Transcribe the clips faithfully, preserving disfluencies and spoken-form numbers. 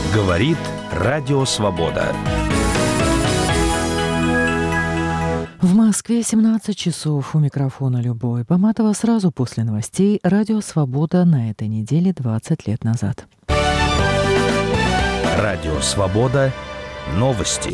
Говорит Радио Свобода. В Москве семнадцать часов. У микрофона Любовь Баматова. Сразу после новостей Радио Свобода на этой неделе двадцать лет назад. Радио Свобода. Новости.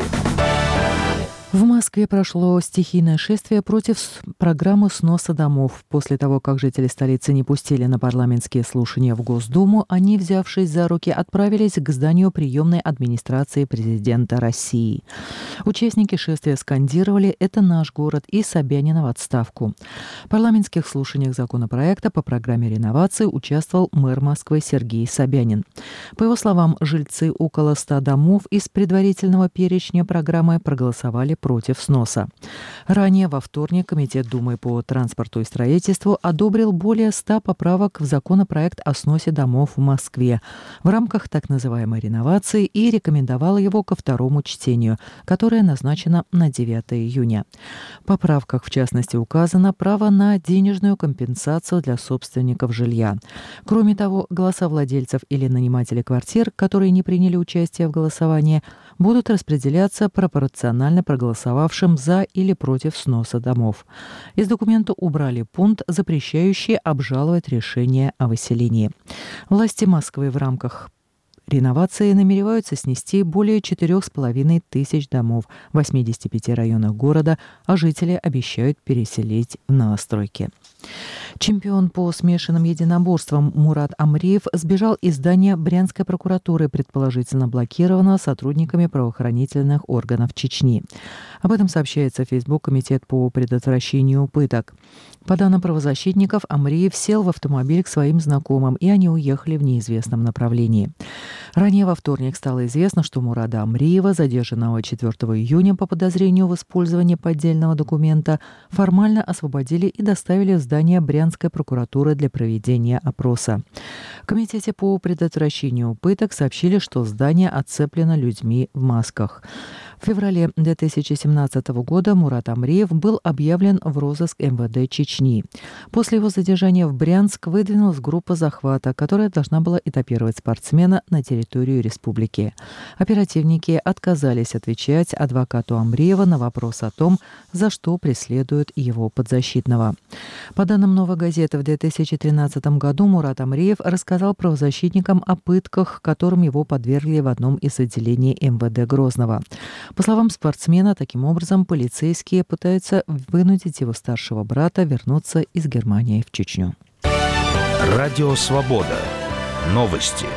В Москве прошло стихийное шествие против программы сноса домов. После того, как жители столицы не пустили на парламентские слушания в Госдуму, они, взявшись за руки, отправились к зданию приемной администрации президента России. Участники шествия скандировали «Это наш город» и «Собянина в отставку». В парламентских слушаниях законопроекта по программе реновации участвовал мэр Москвы Сергей Собянин. По его словам, жильцы около ста домов из предварительного перечня программы проголосовали против сноса. Ранее во вторник Комитет Думы по транспорту и строительству одобрил более ста поправок в законопроект о сносе домов в Москве в рамках так называемой реновации и рекомендовал его ко второму чтению, которое назначено на девятое июня. В поправках, в частности, указано право на денежную компенсацию для собственников жилья. Кроме того, голоса владельцев или нанимателей квартир, которые не приняли участие в голосовании, будут распределяться пропорционально проголосовавшим за или против сноса домов. Из документа убрали пункт, запрещающий обжаловать решение о выселении. Власти Москвы в рамках реновации намереваются снести более четырех с половиной тысяч домов в восьмидесяти пяти районах города, а жители обещают переселить в новостройки. Чемпион по смешанным единоборствам Мурат Амриев сбежал из здания Брянской прокуратуры, предположительно блокированного сотрудниками правоохранительных органов Чечни. Об этом сообщается в Facebook Комитет по предотвращению пыток. По данным правозащитников, Амриев сел в автомобиль к своим знакомым, и они уехали в неизвестном направлении. Ранее во вторник стало известно, что Мурада Амриева, задержанного четвёртого июня по подозрению в использовании поддельного документа, формально освободили и доставили в здание Брянской прокуратуры для проведения опроса. В Комитете по предотвращению пыток сообщили, что здание оцеплено людьми в масках. В феврале две тысячи семнадцатого года Мурат Амриев был объявлен в розыск эм вэ дэ Чечни. После его задержания в Брянск выдвинулась группа захвата, которая должна была этапировать спортсмена на территорию республики. Оперативники отказались отвечать адвокату Амриева на вопрос о том, за что преследуют его подзащитного. По данным «Новой газеты», в две тысячи тринадцатом году Мурат Амриев рассказал правозащитникам о пытках, которым его подвергли в одном из отделений эм вэ дэ Грозного. По словам спортсмена, таким образом полицейские пытаются вынудить его старшего брата вернуться из Германии в Чечню. Радио Свобода. Новости.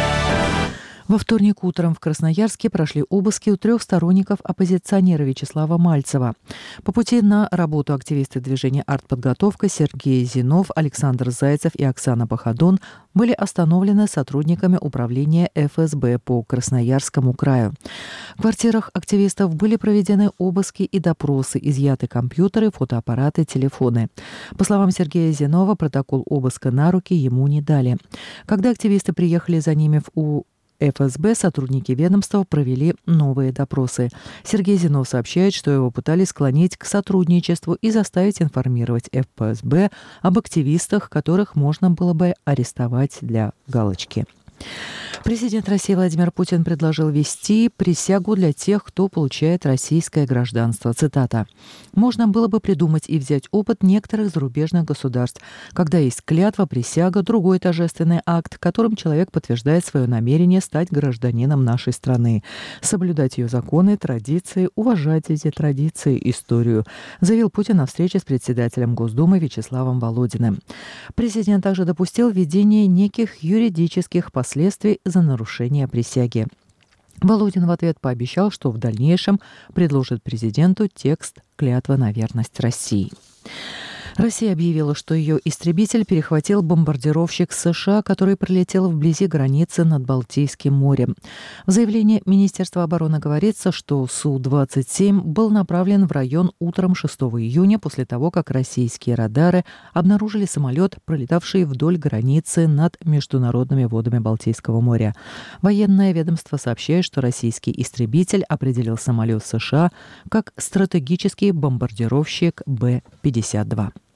Во вторник утром в Красноярске прошли обыски у трех сторонников оппозиционера Вячеслава Мальцева. По пути на работу активисты движения «Артподготовка» Сергей Зинов, Александр Зайцев и Оксана Походон были остановлены сотрудниками управления эф эс бэ по Красноярскому краю. В квартирах активистов были проведены обыски и допросы, изъяты компьютеры, фотоаппараты, телефоны. По словам Сергея Зинова, протокол обыска на руки ему не дали. Когда активисты приехали за ними в у эф эс бэ, сотрудники ведомства провели новые допросы. Сергей Зинов сообщает, что его пытались склонить к сотрудничеству и заставить информировать эф эс бэ об активистах, которых можно было бы арестовать для галочки. Президент России Владимир Путин предложил ввести присягу для тех, кто получает российское гражданство. Цитата. «Можно было бы придумать и взять опыт некоторых зарубежных государств, когда есть клятва, присяга, другой торжественный акт, которым человек подтверждает свое намерение стать гражданином нашей страны, соблюдать ее законы, традиции, уважать эти традиции, историю», заявил Путин на встрече с председателем Госдумы Вячеславом Володиным. Президент также допустил введение неких юридических последствий за нарушение присяги. Володин в ответ пообещал, что в дальнейшем предложит президенту текст клятвы на верность России. Россия объявила, что ее истребитель перехватил бомбардировщик США, который пролетел вблизи границы над Балтийским морем. В заявлении Министерства обороны говорится, что Су двадцать семь был направлен в район утром шестого июня после того, как российские радары обнаружили самолет, пролетавший вдоль границы над международными водами Балтийского моря. Военное ведомство сообщает, что российский истребитель определил самолет США как стратегический бомбардировщик Бэ пятьдесят два.